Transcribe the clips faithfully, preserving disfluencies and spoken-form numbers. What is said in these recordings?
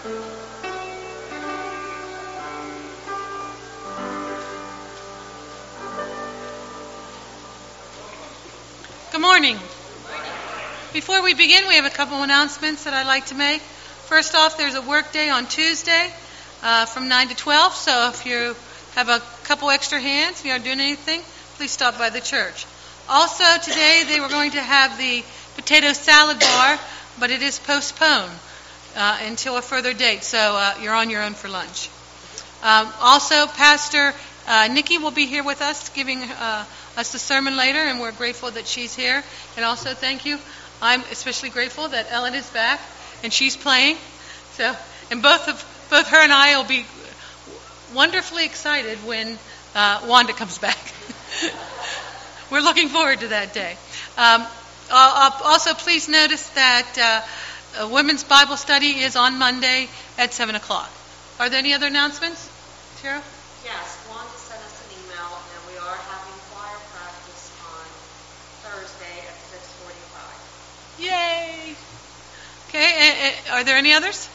Good morning. Before we begin, we have a couple announcements that I'd like to make. First off, there's a work day on Tuesday uh, from nine to twelve, so if you have a couple extra hands, if you aren't doing anything, please stop by the church. Also, today they were going to have the potato salad bar, but it is postponed uh, until a further date, so uh, you're on your own for lunch. Um, also, Pastor uh, Nikki will be here with us giving uh, us the sermon later, and we're grateful that she's here. And also, thank you. I'm especially grateful that Ellen is back and she's playing. So, and both of both her and I will be wonderfully excited when uh, Wanda comes back. We're looking forward to that day. Um, also, please notice that uh, a women's Bible study is on Monday at seven o'clock. Are there any other announcements, Cheryl? Yes, Wanda sent us an email, and we are having choir practice on Thursday at six forty-five. Yay! Okay, uh, uh, are there any others?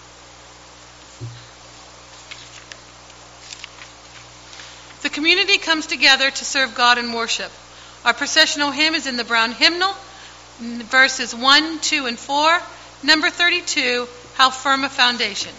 The community comes together to serve God in worship. Our processional hymn is in the brown hymnal, verses one, two, and four. Number thirty-two, How Firm a Foundation.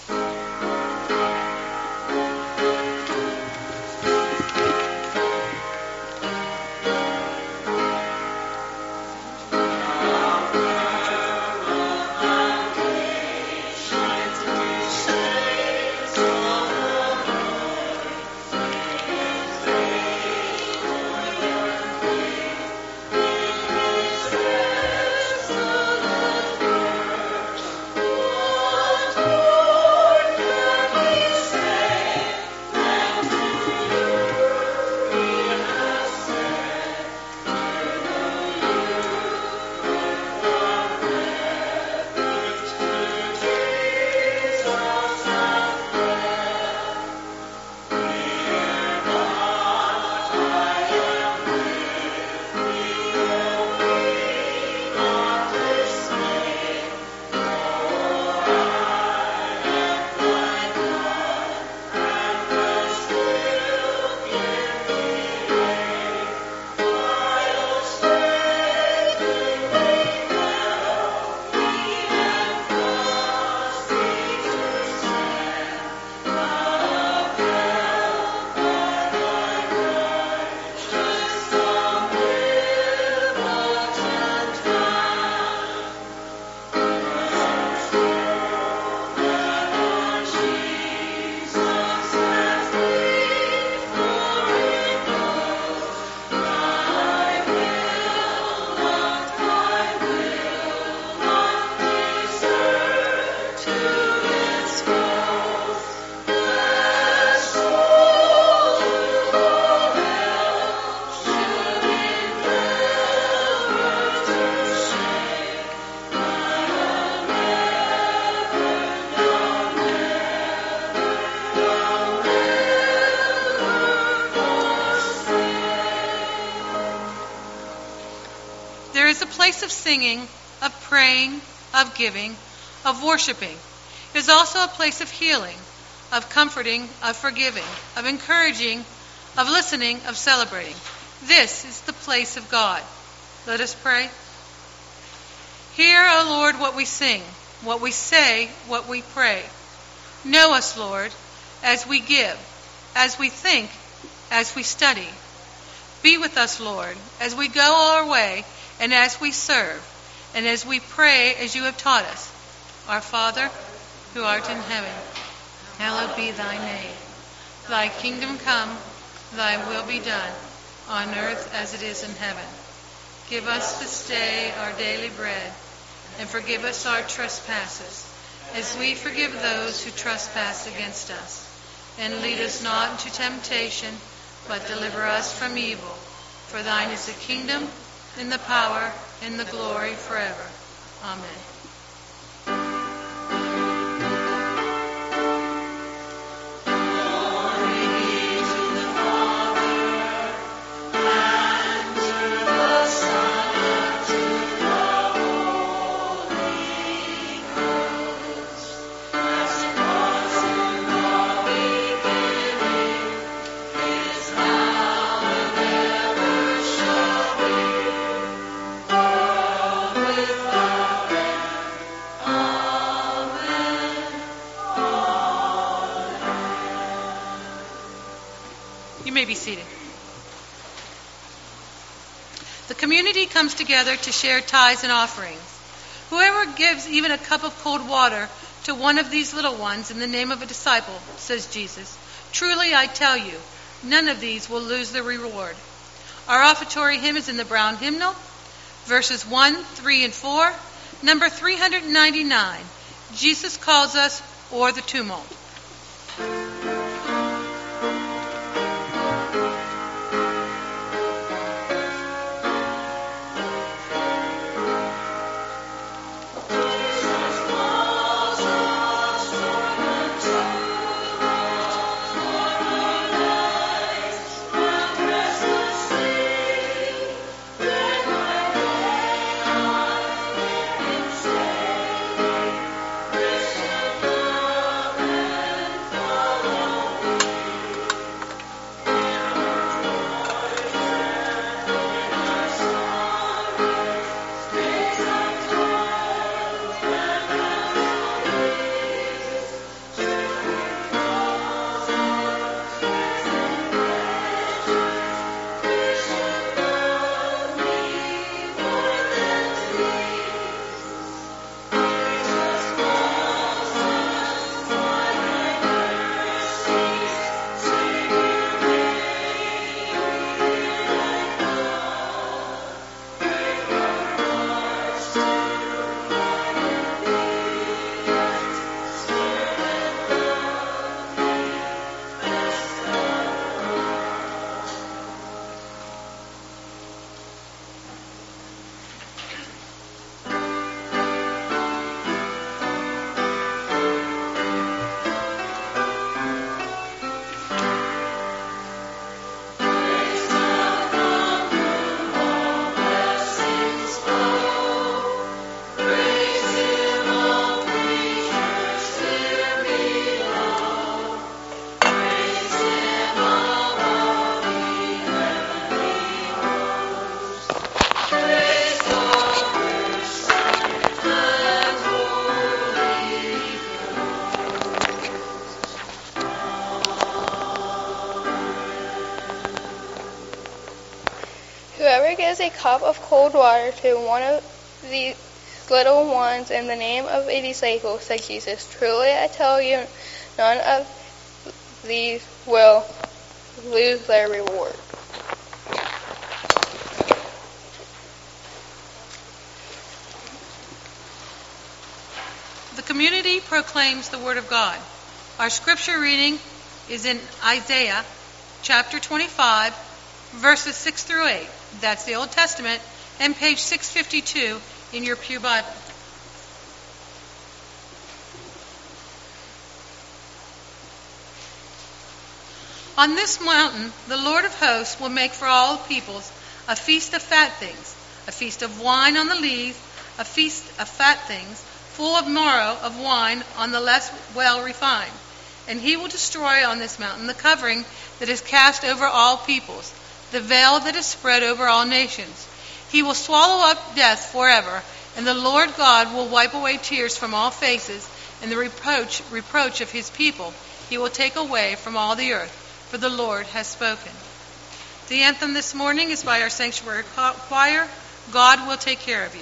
Of singing, of praying, of giving, of worshiping. It is also a place of healing, of comforting, of forgiving, of encouraging, of listening, of celebrating. This is the place of God. Let us pray. Hear, O Lord, what we sing, what we say, what we pray. Know us, Lord, as we give, as we think, as we study. Be with us, Lord, as we go our way, and as we serve, and as we pray as you have taught us. Our Father, who art in heaven, hallowed be thy name. Thy kingdom come, thy will be done, on earth as it is in heaven. Give us this day our daily bread, and forgive us our trespasses, as we forgive those who trespass against us. And lead us not into temptation, but deliver us from evil. For thine is the kingdom, and the power, and the glory forever. Amen. Holy Ghost. may be seated. The community comes together to share tithes and offerings. Whoever gives even a cup of cold water to one of these little ones in the name of a disciple, says Jesus, truly I tell you, none of these will lose their reward. Our offertory hymn is in the brown hymnal, verses one, three, and four, number three hundred ninety-nine, Jesus Calls Us, or the Tumult. Whoever gives a cup of cold water to one of these little ones in the name of a disciple, said Jesus, truly I tell you, none of these will lose their reward. The community proclaims the Word of God. Our scripture reading is in Isaiah chapter twenty-five, verses six through eight. That's the Old Testament, and page six fifty-two in your Pew Bible. On this mountain, the Lord of hosts will make for all peoples a feast of fat things, a feast of wine on the lees, a feast of fat things, full of marrow of wine on the less well refined. And he will destroy on this mountain the covering that is cast over all peoples, the veil that is spread over all nations. He will swallow up death forever, and the Lord God will wipe away tears from all faces, and the reproach, reproach of his people he will take away from all the earth, for the Lord has spoken. The anthem this morning is by our sanctuary choir, God Will Take Care of You.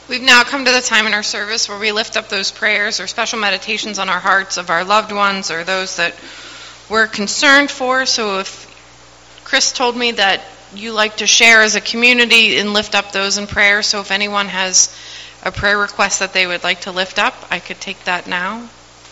We've now come to the time in our service where we lift up those prayers or special meditations on our hearts of our loved ones or those that we're concerned for. So if Chris told me that you like to share as a community and lift up those in prayer, so if anyone has a prayer request that they would like to lift up, I could take that now.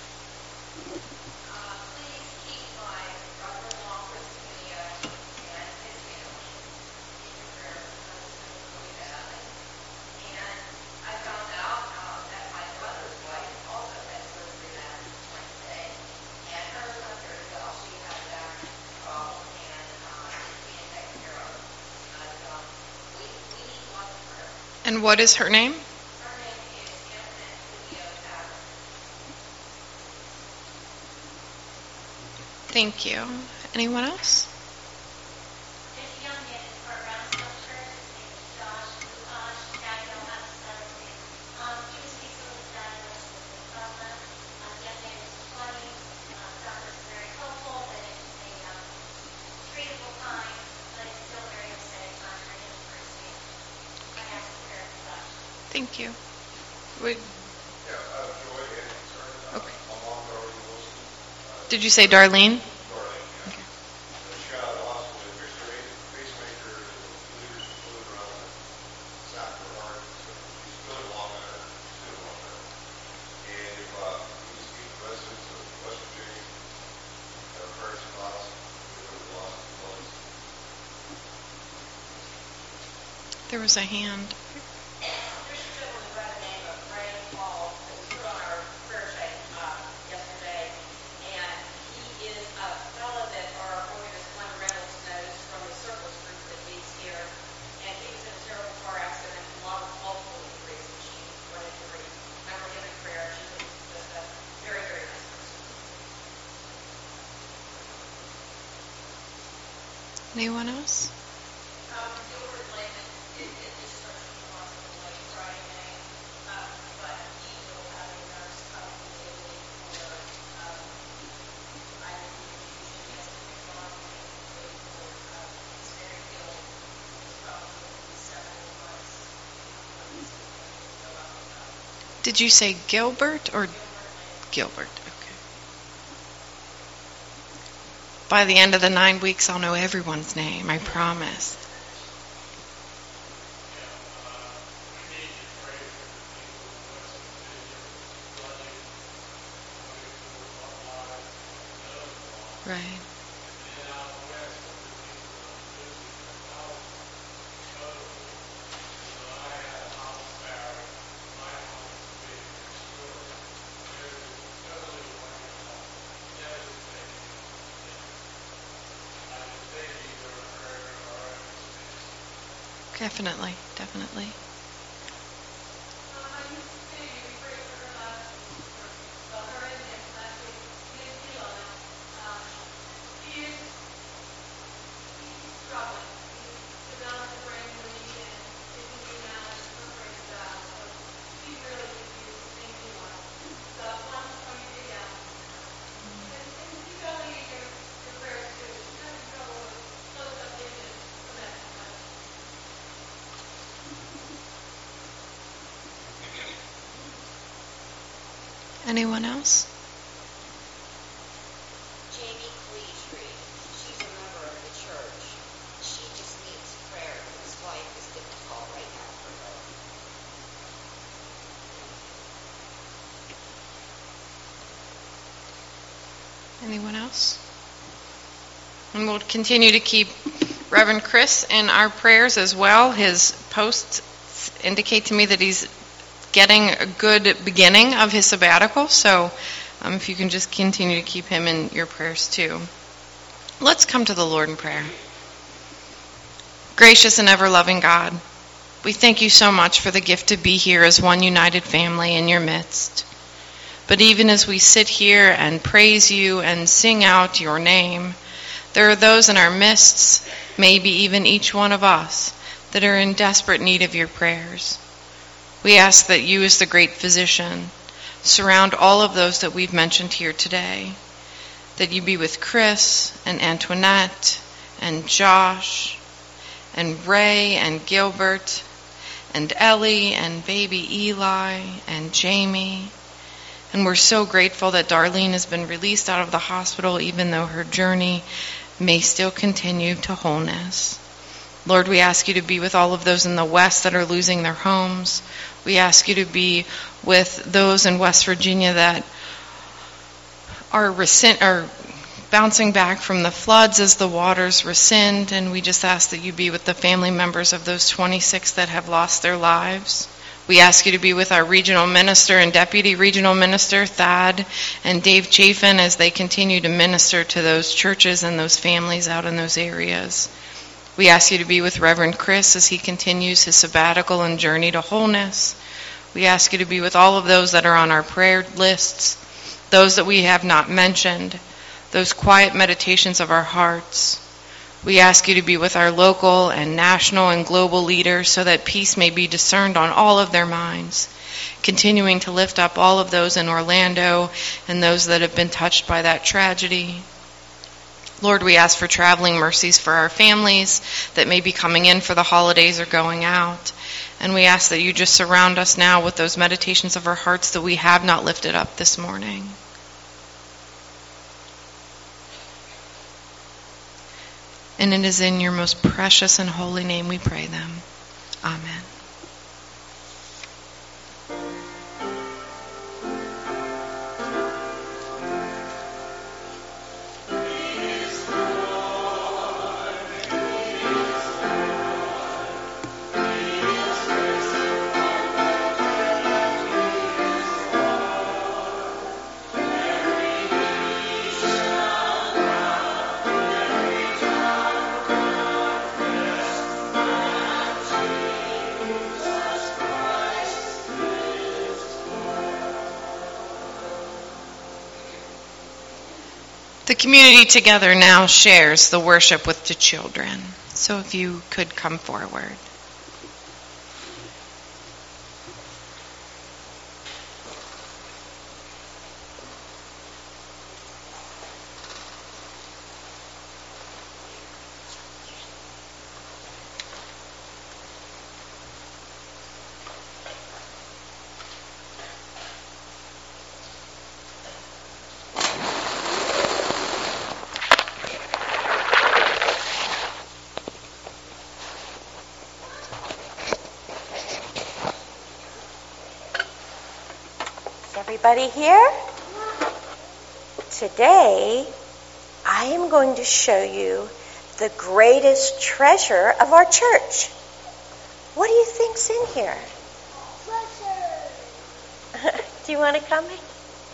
And what is her name? Her name is Antoinette Julio. Thank you. Anyone else? There's a young man in our Brownsville church. His name is Josh Lukash. His dad don't have to start his name. Um, he was recently diagnosed with lymphoma. Um, the young man is twenty. Um, doctors are very hopeful that it is a um, treatable time, but it's still a very upsetting time for him and for his family. I ask for prayer for Josh. Thank you. Would, Yeah, uh, Joy and concern, uh, Okay. my mom, Darlene Wilson, uh, did you say Darlene? Darlene, yeah. Uh, she got out of the hospital with pacemaker, pacemaker, leaders fluid around the side of her heart, so she's feeling a lot better, she's feeling a lot better. And if, uh, we need to speak to residents of West Virginia, uh, prayers and thoughts, we really lost the funds. There was a hand. There's a gentleman by the name of Ray Paul that was put on our prayer sheet uh, yesterday, and he is a fellow that our organist Glenn Reynolds knows from the circles group that meets here, and he was in a terrible car accident and lost multiple injuries, machine one injury. Remember him in prayer. He was just a very, very nice person. Anyone else? Um, Gilbert Lehman did get discharged from the hospital late Friday night, um, but he will have a nurse come immediately for, um, I V infusion. He has to be gone immediately for, um, he's very ill. He's probably going to be several months. before he's going to go up and up. Did you say Gilbert or Gilbert Lehman. Gilbert? Okay. By the end of the nine weeks, I'll know everyone's name, I promise. Right. Definitely, definitely. Anyone else? Jamie Cleatree, she's a member of the church. She just needs prayer. His wife is difficult right now for her. Anyone else? And we'll continue to keep Reverend Chris in our prayers as well. His posts indicate to me that he's getting a good beginning of his sabbatical, so um, if you can just continue to keep him in your prayers too. Let's come to the Lord in prayer. Gracious and ever-loving God, we thank you so much for the gift to be here as one united family in your midst. But even as we sit here and praise you and sing out your name, there are those in our midst, maybe even each one of us, that are in desperate need of your prayers. We ask that you, as the great physician, surround all of those that we've mentioned here today, that you be with Chris and Antoinette and Josh and Ray and Gilbert and Ellie and baby Eli and Jamie. And we're so grateful that Darlene has been released out of the hospital, even though her journey may still continue to wholeness. Lord, we ask you to be with all of those in the West that are losing their homes. We ask you to be with those in West Virginia that are, rescind, are bouncing back from the floods as the waters rescind. And we just ask that you be with the family members of those twenty-six that have lost their lives. We ask you to be with our regional minister and deputy regional minister, Thad and Dave Chafin, as they continue to minister to those churches and those families out in those areas. We ask you to be with Reverend Chris as he continues his sabbatical and journey to wholeness. We ask you to be with all of those that are on our prayer lists, those that we have not mentioned, those quiet meditations of our hearts. We ask you to be with our local and national and global leaders so that peace may be discerned on all of their minds, continuing to lift up all of those in Orlando and those that have been touched by that tragedy. Lord, we ask for traveling mercies for our families that may be coming in for the holidays or going out. And we ask that you just surround us now with those meditations of our hearts that we have not lifted up this morning. And it is in your most precious and holy name we pray them. Amen. The community together now shares the worship with the children. So if you could come forward. Everybody here? Today, I am going to show you the greatest treasure of our church. What do you think's in here? Treasure. Do you want to come in?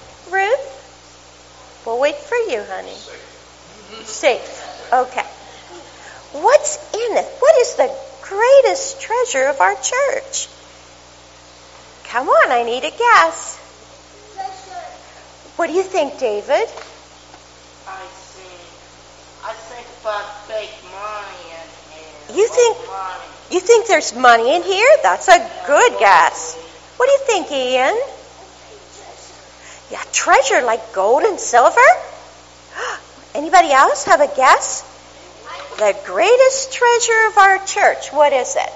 Ruth? We'll wait for you, honey. Safe. Safe. Okay. What's in it? What is the greatest treasure of our church? Come on, I need a guess. What do you think, David? I think, I think about fake money in here. You think, money. you think there's money in here? That's a good guess. What do you think, Ian? Yeah, treasure like gold and silver? Anybody else have a guess? The greatest treasure of our church, what is it?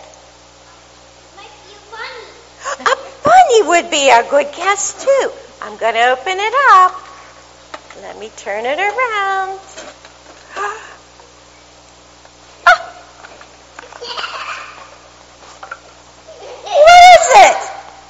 A bunny would be a good guess, too. I'm going to open it up. Let me turn it around. Ah. What is it?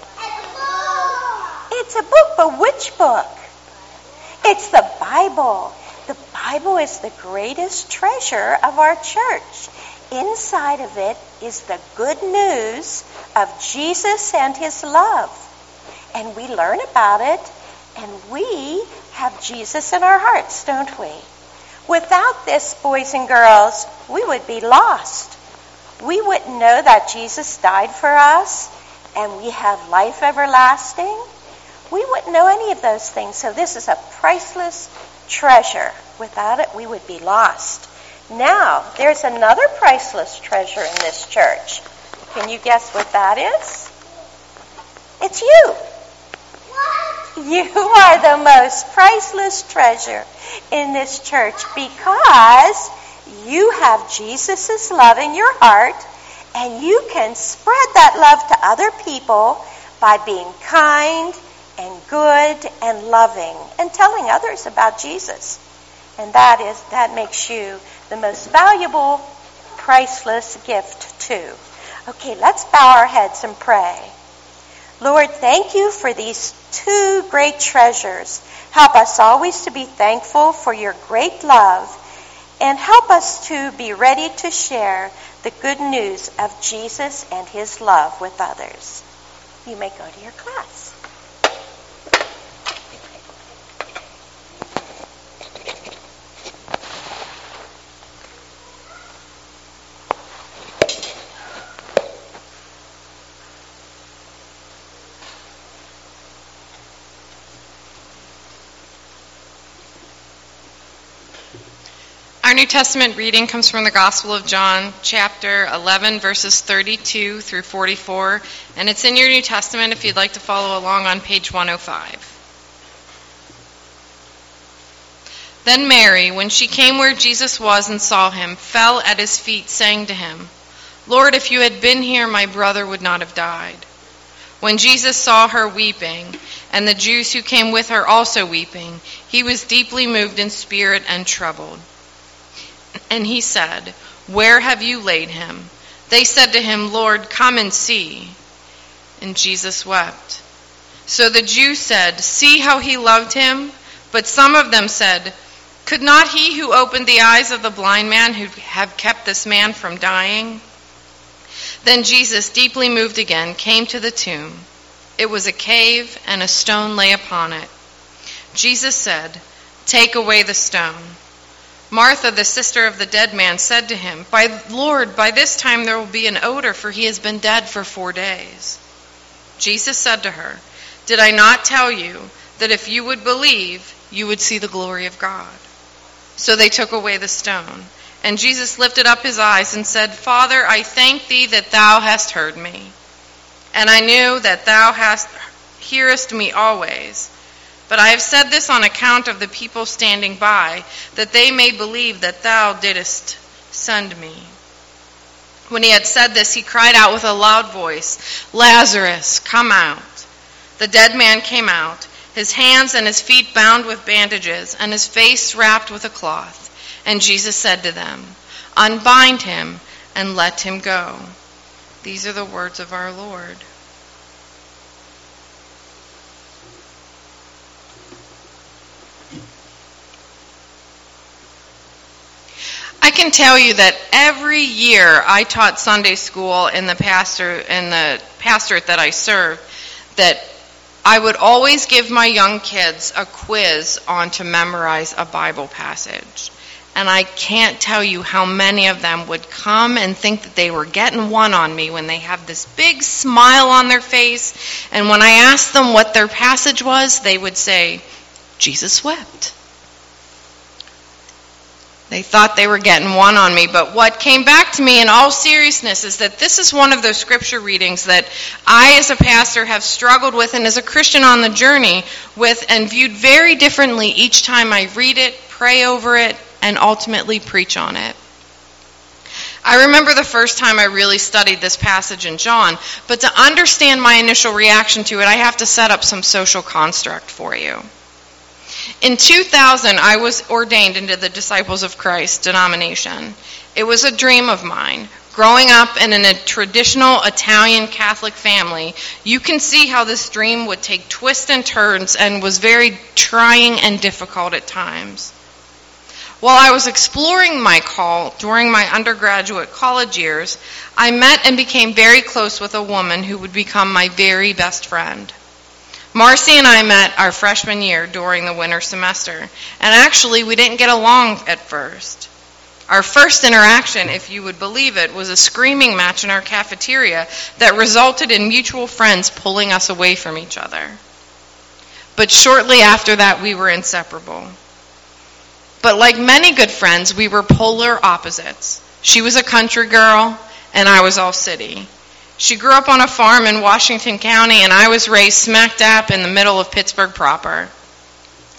It's a book, but which book? It's the Bible. The Bible is the greatest treasure of our church. Inside of it is the good news of Jesus and his love. And we learn about it, and we have Jesus in our hearts, don't we? Without this, boys and girls, we would be lost. We wouldn't know that Jesus died for us, and we have life everlasting. We wouldn't know any of those things, so this is a priceless treasure. Without it, we would be lost. Now, there's another priceless treasure in this church. Can you guess what that is? It's you. You are the most priceless treasure in this church because you have Jesus' love in your heart And you can spread that love to other people by being kind and good and loving and telling others about Jesus. And that is that makes you the most valuable, priceless gift too. Okay, let's bow our heads and pray. Lord, thank you for these two great treasures. Help us always to be thankful for your great love, and help us to be ready to share the good news of Jesus and his love with others. You may go to your class. Our New Testament reading comes from the Gospel of John, chapter eleven, verses thirty-two through forty-four, and it's in your New Testament if you'd like to follow along on page one oh five. Then Mary, when she came where Jesus was and saw him, fell at his feet, saying to him, "Lord, if you had been here, my brother would not have died." When Jesus saw her weeping, and the Jews who came with her also weeping, he was deeply moved in spirit and troubled. And he said, "Where have you laid him?" They said to him, "Lord, come and see." And Jesus wept. So the Jews said, "See how he loved him?" But some of them said, "Could not he who opened the eyes of the blind man who have kept this man from dying?" Then Jesus, deeply moved again, came to the tomb. It was a cave, and a stone lay upon it. Jesus said, "Take away the stone." Martha, the sister of the dead man, said to him, "By Lord, by this time there will be an odor, for he has been dead for four days." Jesus said to her, "Did I not tell you that if you would believe, you would see the glory of God?" So they took away the stone. And Jesus lifted up his eyes and said, "Father, I thank thee that thou hast heard me. And I knew that thou hast hearest me always. But I have said this on account of the people standing by, that they may believe that thou didst send me." When he had said this, he cried out with a loud voice, "Lazarus, come out." The dead man came out, his hands and his feet bound with bandages, and his face wrapped with a cloth. And Jesus said to them, "Unbind him and let him go." These are the words of our Lord. I can tell you that every year I taught Sunday school in the pastor in the pastorate that I served, that I would always give my young kids a quiz on to memorize a Bible passage. And I can't tell you how many of them would come and think that they were getting one on me when they have this big smile on their face. And when I asked them what their passage was, they would say, "Jesus wept." They thought they were getting one on me, but what came back to me in all seriousness is that this is one of those scripture readings that I as a pastor have struggled with, and as a Christian on the journey with, and viewed very differently each time I read it, pray over it, and ultimately preach on it. I remember the first time I really studied this passage in John, but to understand my initial reaction to it, I have to set up some social construct for you. In two thousand, I was ordained into the Disciples of Christ denomination. It was a dream of mine. Growing up in a traditional Italian Catholic family, you can see how this dream would take twists and turns and was very trying and difficult at times. While I was exploring my call during my undergraduate college years, I met and became very close with a woman who would become my very best friend. Marcy and I met our freshman year during the winter semester, and actually we didn't get along at first. Our first interaction, if you would believe it, was a screaming match in our cafeteria that resulted in mutual friends pulling us away from each other. But shortly after that, we were inseparable. But like many good friends, we were polar opposites. She was a country girl, and I was all city. She grew up on a farm in Washington County, and I was raised smack dab in the middle of Pittsburgh proper.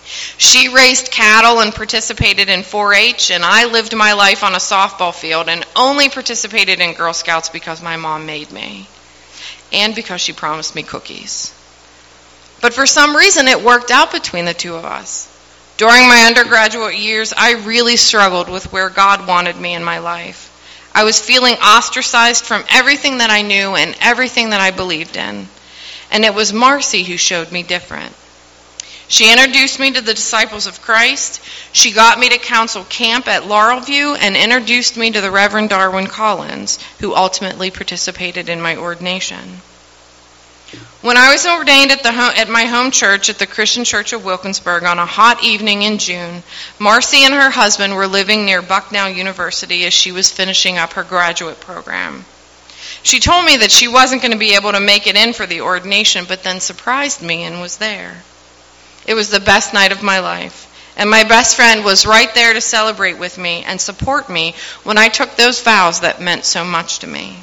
She raised cattle and participated in four H, and I lived my life on a softball field and only participated in Girl Scouts because my mom made me and because she promised me cookies. But for some reason, it worked out between the two of us. During my undergraduate years, I really struggled with where God wanted me in my life. I was feeling ostracized from everything that I knew and everything that I believed in. And it was Marcy who showed me different. She introduced me to the Disciples of Christ. She got me to council camp at Laurelview and introduced me to the Reverend Darwin Collins, who ultimately participated in my ordination. When I was ordained at, the home, at my home church at the Christian Church of Wilkinsburg on a hot evening in June, Marcy and her husband were living near Bucknell University as she was finishing up her graduate program. She told me that she wasn't going to be able to make it in for the ordination, but then surprised me and was there. It was the best night of my life, and my best friend was right there to celebrate with me and support me when I took those vows that meant so much to me.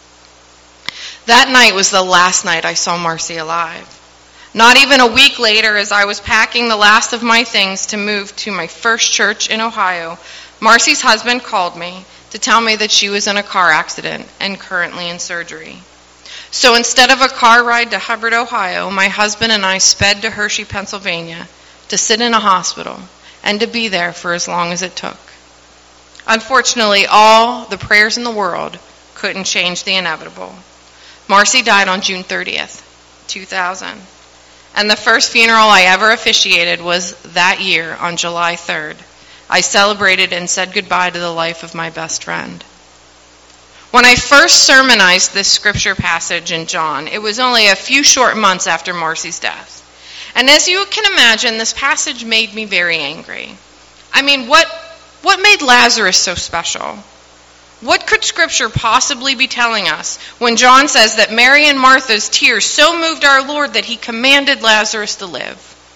That night was the last night I saw Marcy alive. Not even a week later, as I was packing the last of my things to move to my first church in Ohio, Marcy's husband called me to tell me that she was in a car accident and currently in surgery. So instead of a car ride to Hubbard, Ohio, my husband and I sped to Hershey, Pennsylvania, to sit in a hospital and to be there for as long as it took. Unfortunately, all the prayers in the world couldn't change the inevitable. Marcy died on June thirtieth, two thousand, and the first funeral I ever officiated was that year on July third. I celebrated and said goodbye to the life of my best friend. When I first sermonized this scripture passage in John, it was only a few short months after Marcy's death. And as you can imagine, this passage made me very angry. I mean, what, what made Lazarus so special? What could Scripture possibly be telling us when John says that Mary and Martha's tears so moved our Lord that he commanded Lazarus to live?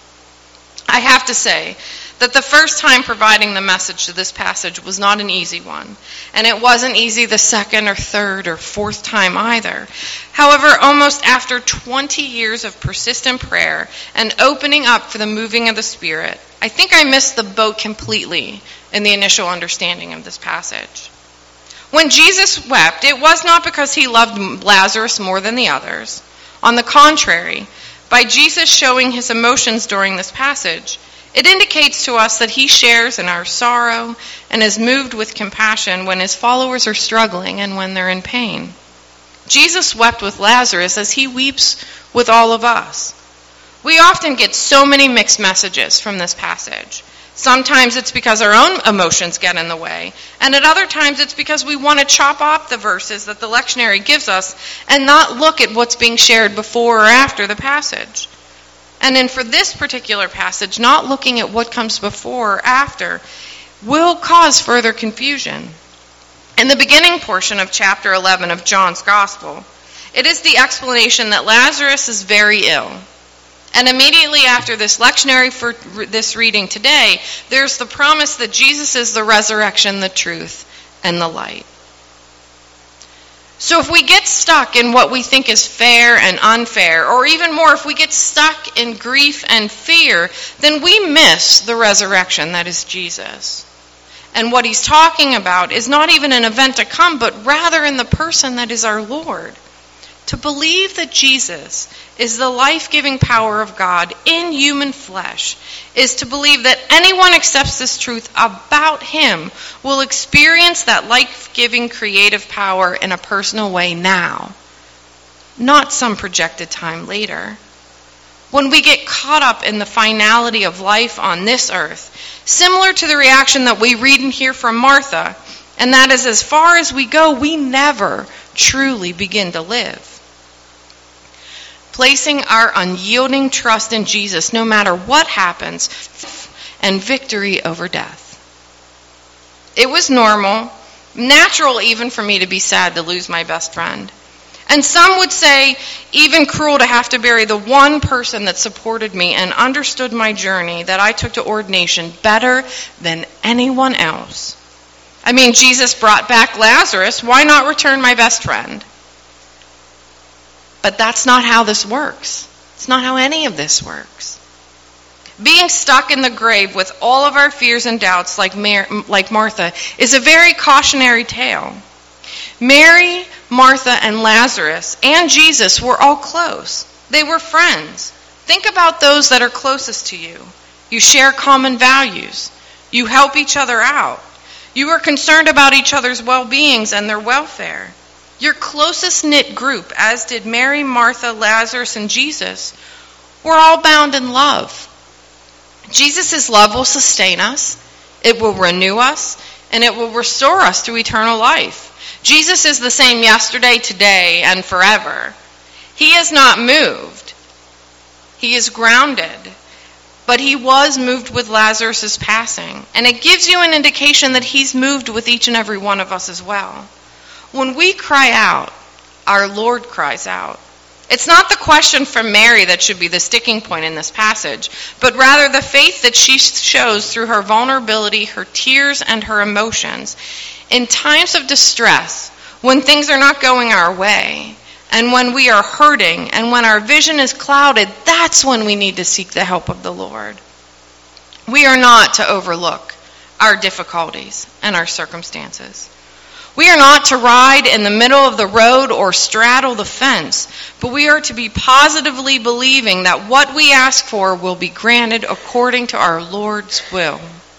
I have to say that the first time providing the message to this passage was not an easy one, and it wasn't easy the second or third or fourth time either. However, almost after twenty years of persistent prayer and opening up for the moving of the Spirit, I think I missed the boat completely in the initial understanding of this passage. When Jesus wept, it was not because he loved Lazarus more than the others. On the contrary, by Jesus showing his emotions during this passage, it indicates to us that he shares in our sorrow and is moved with compassion when his followers are struggling and when they're in pain. Jesus wept with Lazarus as he weeps with all of us. We often get so many mixed messages from this passage. Sometimes it's because our own emotions get in the way, and at other times it's because we want to chop off the verses that the lectionary gives us and not look at what's being shared before or after the passage. And then for this particular passage, not looking at what comes before or after will cause further confusion. In the beginning portion of chapter eleven of John's Gospel, it is the explanation that Lazarus is very ill. And immediately after this lectionary for this reading today, there's the promise that Jesus is the resurrection, the truth, and the light. So if we get stuck in what we think is fair and unfair, or even more, if we get stuck in grief and fear, then we miss the resurrection that is Jesus. And what he's talking about is not even an event to come, but rather in the person that is our Lord. To believe that Jesus is the life-giving power of God in human flesh is to believe that anyone accepts this truth about him will experience that life-giving creative power in a personal way now, not some projected time later. When we get caught up in the finality of life on this earth, similar to the reaction that we read and hear from Martha, and that is as far as we go, we never truly begin to live. Placing our unyielding trust in Jesus, no matter what happens, and victory over death. It was normal, natural even for me to be sad to lose my best friend. And some would say even cruel to have to bury the one person that supported me and understood my journey that I took to ordination better than anyone else. I mean, Jesus brought back Lazarus. Why not return my best friend? But that's not how this works. It's not how any of this works. Being stuck in the grave with all of our fears and doubts like, Mar- like Martha is a very cautionary tale. Mary, Martha, and Lazarus and Jesus were all close. They were friends. Think about those that are closest to you. You share common values. You help each other out. You are concerned about each other's well-beings and their welfare. Your closest knit group, as did Mary, Martha, Lazarus, and Jesus, were all bound in love. Jesus' love will sustain us, it will renew us, and it will restore us to eternal life. Jesus is the same yesterday, today, and forever. He is not moved. He is grounded. But he was moved with Lazarus' passing. And it gives you an indication that he's moved with each and every one of us as well. When we cry out, our Lord cries out. It's not the question from Mary that should be the sticking point in this passage, but rather the faith that she shows through her vulnerability, her tears, and her emotions. In times of distress, when things are not going our way, and when we are hurting, and when our vision is clouded, that's when we need to seek the help of the Lord. We are not to overlook our difficulties and our circumstances. We are not to ride in the middle of the road or straddle the fence, but we are to be positively believing that what we ask for will be granted according to our Lord's will.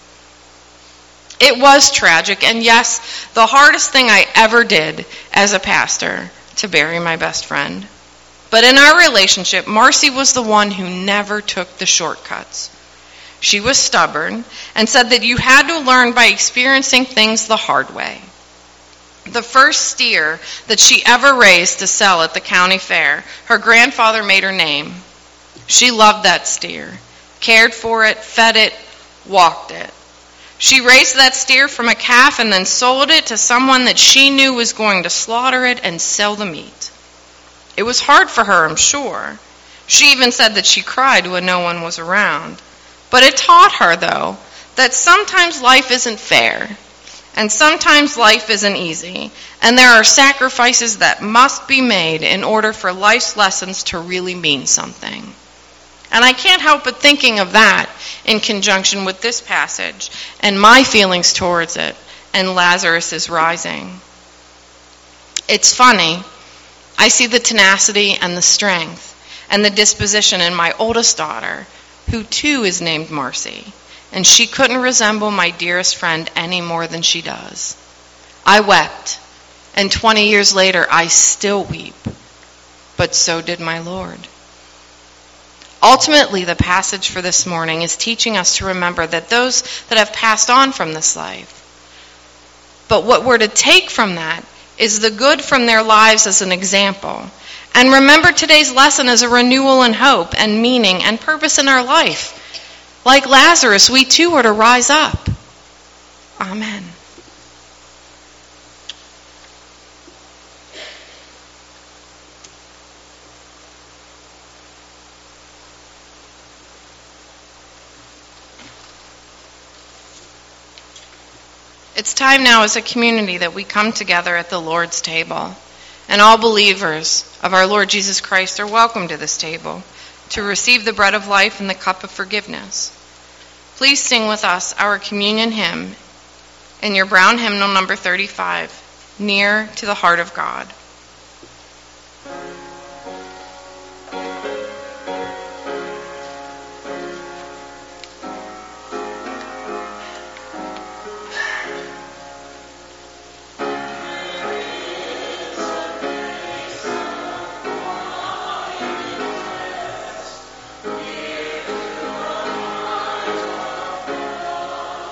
It was tragic, and yes, the hardest thing I ever did as a pastor, to bury my best friend. But in our relationship, Marcy was the one who never took the shortcuts. She was stubborn and said that you had to learn by experiencing things the hard way. The first steer that she ever raised to sell at the county fair, her grandfather made her name. She loved that steer, cared for it, fed it, walked it. She raised that steer from a calf and then sold it to someone that she knew was going to slaughter it and sell the meat. It was hard for her, I'm sure. She even said that she cried when no one was around. But it taught her, though, that sometimes life isn't fair. And sometimes life isn't easy, and there are sacrifices that must be made in order for life's lessons to really mean something. And I can't help but thinking of that in conjunction with this passage and my feelings towards it and Lazarus' rising. It's funny. I see the tenacity and the strength and the disposition in my oldest daughter, who too is named Marcy. And she couldn't resemble my dearest friend any more than she does. I wept, and twenty years later I still weep, but so did my Lord. Ultimately, the passage for this morning is teaching us to remember that those that have passed on from this life, but what we're to take from that is the good from their lives as an example. And remember today's lesson as a renewal in hope and meaning and purpose in our life. Like Lazarus, we too are to rise up. Amen. It's time now as a community that we come together at the Lord's table. And all believers of our Lord Jesus Christ are welcome to this table to receive the bread of life and the cup of forgiveness. Please sing with us our communion hymn in your brown hymnal number thirty-five, Near to the Heart of God.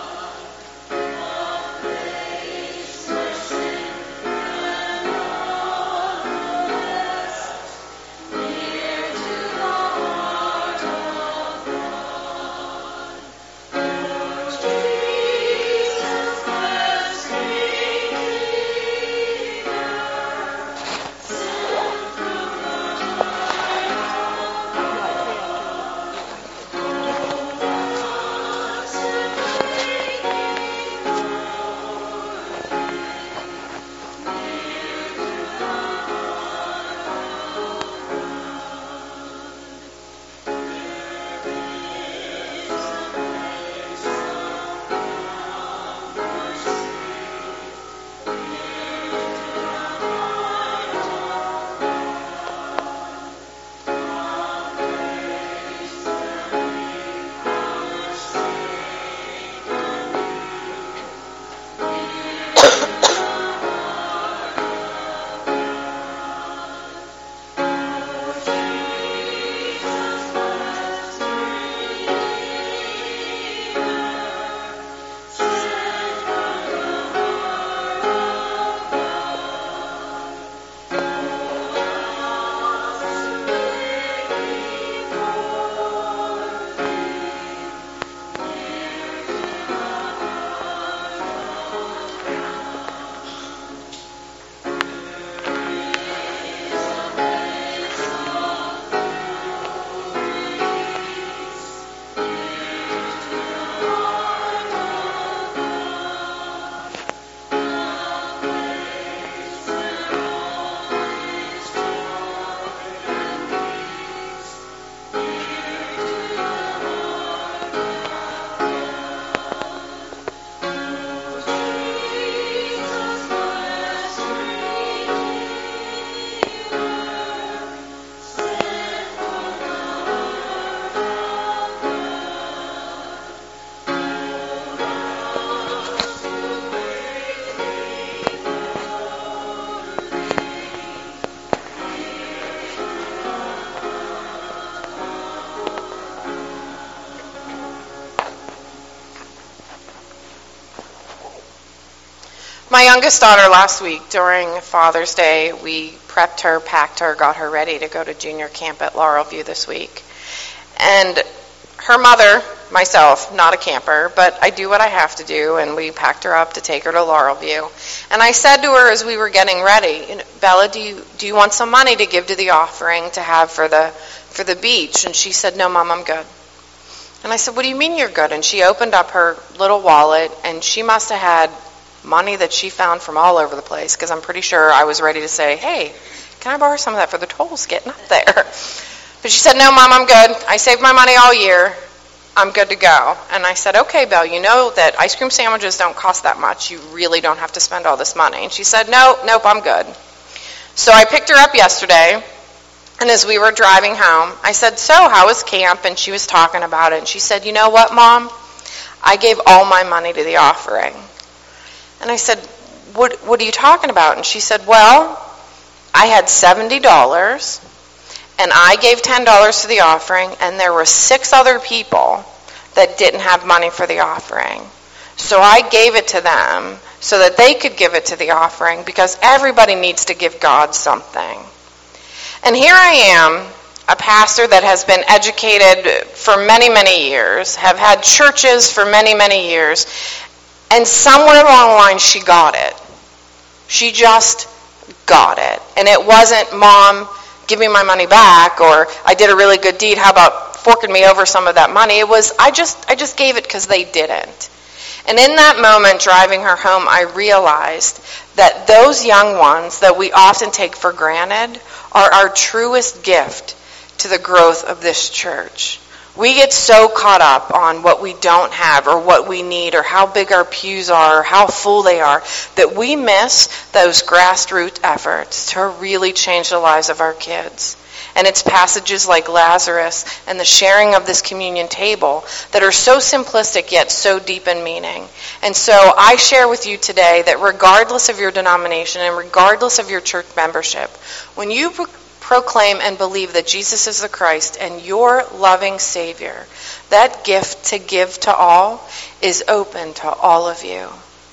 Mercy My youngest daughter last week during Father's Day, we prepped her, packed her, got her ready to go to junior camp at Laurelview this week. And her mother, myself, not a camper, but I do what I have to do, and we packed her up to take her to Laurelview. And I said to her as we were getting ready, you know, Bella, do you do you want some money to give to the offering to have for the for the beach? And she said, no, Mom, I'm good. And I said, what do you mean you're good? And she opened up her little wallet, and she must have had money that she found from all over the place, because I'm pretty sure I was ready to say, hey, can I borrow some of that for the tolls getting up there? But she said, no, Mom, I'm good. I saved my money all year. I'm good to go. And I said, okay, Belle, you know that ice cream sandwiches don't cost that much. You really don't have to spend all this money. And she said, no, nope, I'm good. So I picked her up yesterday, and as we were driving home, I said, so how was camp? And she was talking about it. And she said, you know what, Mom? I gave all my money to the offering. And I said, what, what are you talking about? And she said, well, I had seventy dollars, and I gave ten dollars to the offering, and there were six other people that didn't have money for the offering. So I gave it to them so that they could give it to the offering, because everybody needs to give God something. And here I am, a pastor that has been educated for many, many years, have had churches for many, many years, and somewhere along the line she got it. She just got it. And it wasn't, Mom, give me my money back, or I did a really good deed, how about forking me over some of that money? It was, I just I just gave it because they didn't. And in that moment, driving her home, I realized that those young ones that we often take for granted are our truest gift to the growth of this church. We get so caught up on what we don't have, or what we need, or how big our pews are, or how full they are, that we miss those grassroots efforts to really change the lives of our kids. And it's passages like Lazarus and the sharing of this communion table that are so simplistic yet so deep in meaning. And so I share with you today that regardless of your denomination and regardless of your church membership, when you pro- proclaim and believe that Jesus is the Christ and your loving Savior, that gift to give to all is open to all of you.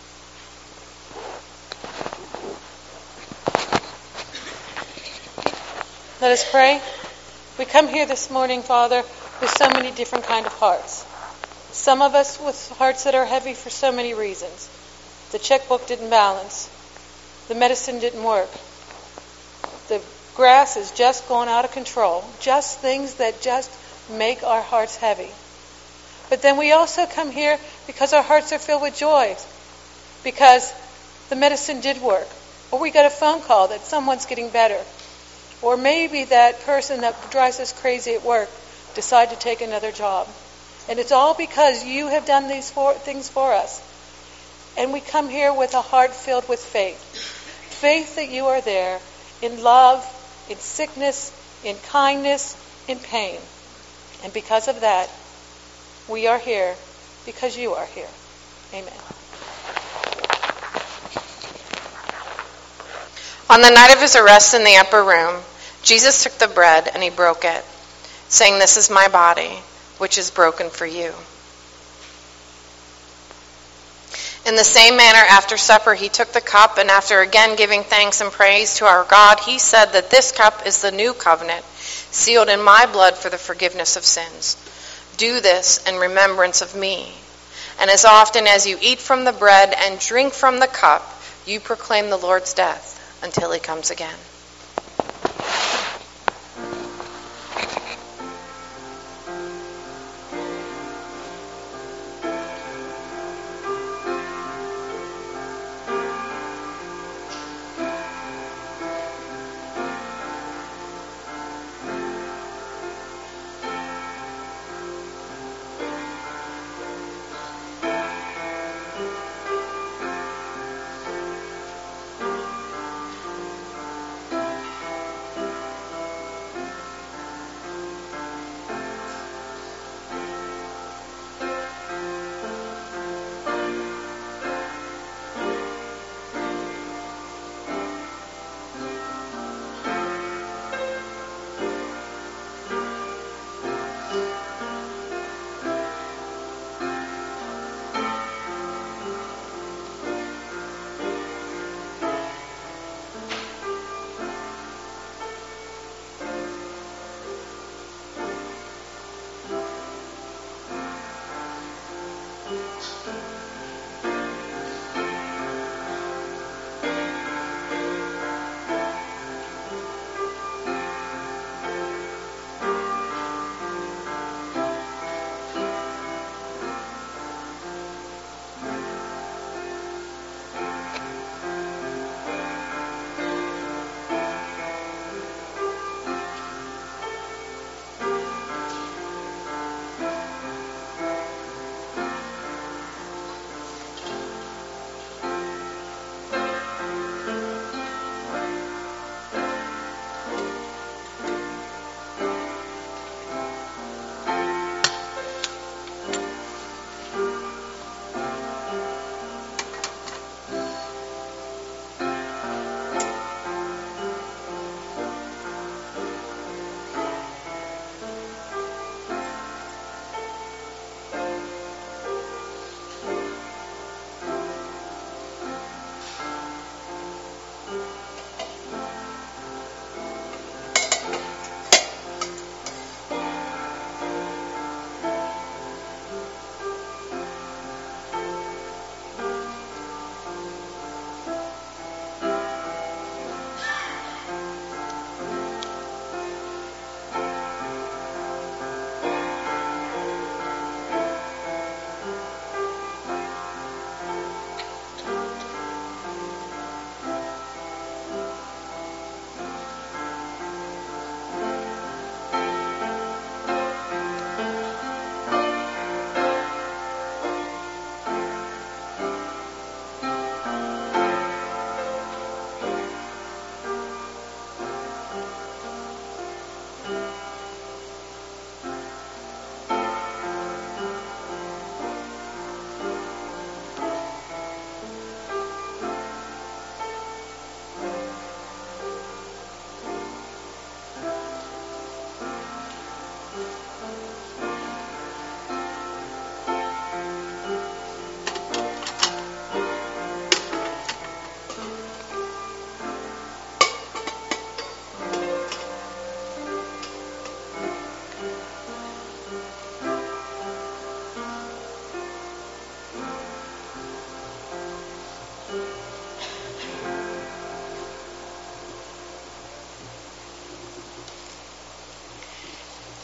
Let us pray. We come here this morning, Father, with so many different kind of hearts. Some of us with hearts that are heavy for so many reasons. The checkbook didn't balance. The medicine didn't work. The grass is just going out of control. Just things that just make our hearts heavy. But then we also come here because our hearts are filled with joy. Because the medicine did work. Or we got a phone call that someone's getting better. Or maybe that person that drives us crazy at work decided to take another job. And it's all because you have done these four things for us. And we come here with a heart filled with faith. Faith that you are there in love, in sickness, in kindness, in pain. And because of that, we are here because you are here. Amen. On the night of his arrest in the upper room, Jesus took the bread and he broke it, saying, "This is my body, which is broken for you." In the same manner, after supper, he took the cup, and after again giving thanks and praise to our God, he said that this cup is the new covenant, sealed in my blood for the forgiveness of sins. Do this in remembrance of me. And as often as you eat from the bread and drink from the cup, you proclaim the Lord's death until he comes again.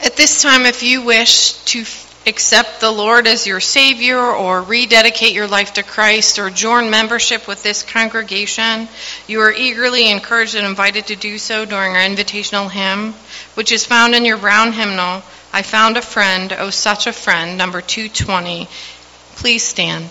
At this time, if you wish to accept the Lord as your Savior or rededicate your life to Christ or join membership with this congregation, you are eagerly encouraged and invited to do so during our invitational hymn, which is found in your brown hymnal, I Found a Friend, Oh Such a Friend, number two twenty. Please stand.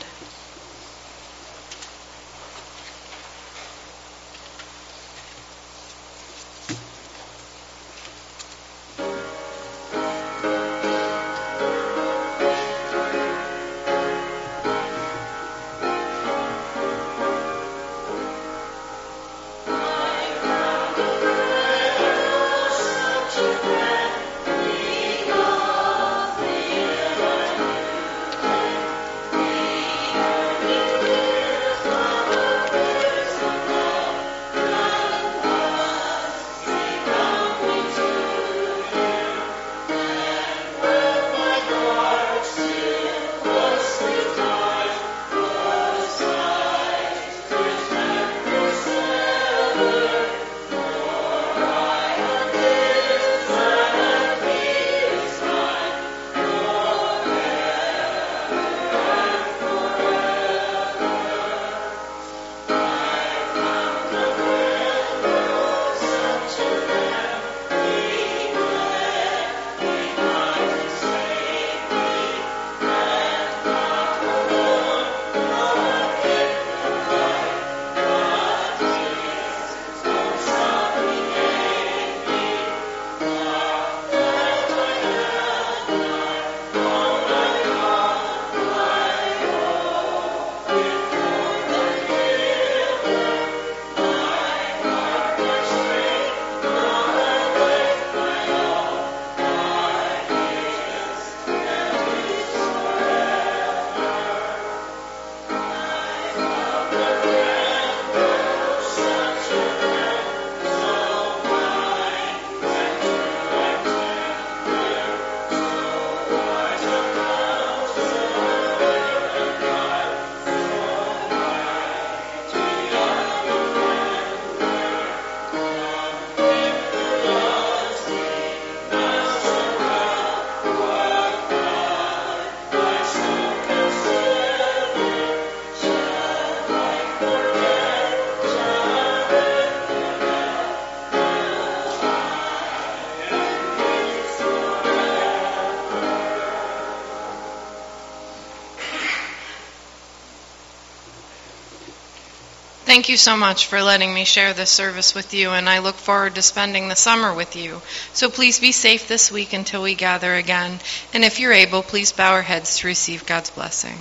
Thank you so much for letting me share this service with you, and I look forward to spending the summer with you. So please be safe this week until we gather again. And if you're able, please bow our heads to receive God's blessing.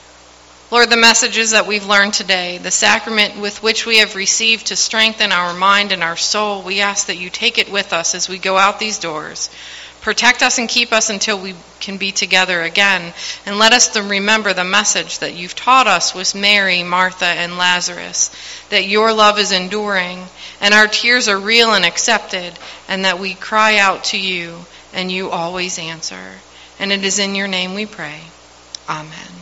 Lord, the messages that we've learned today, the sacrament with which we have received to strengthen our mind and our soul, we ask that you take it with us as we go out these doors. Protect us and keep us until we can be together again. And let us remember the message that you've taught us with Mary, Martha, and Lazarus, that your love is enduring, and our tears are real and accepted, and that we cry out to you, and you always answer. And it is in your name we pray. Amen.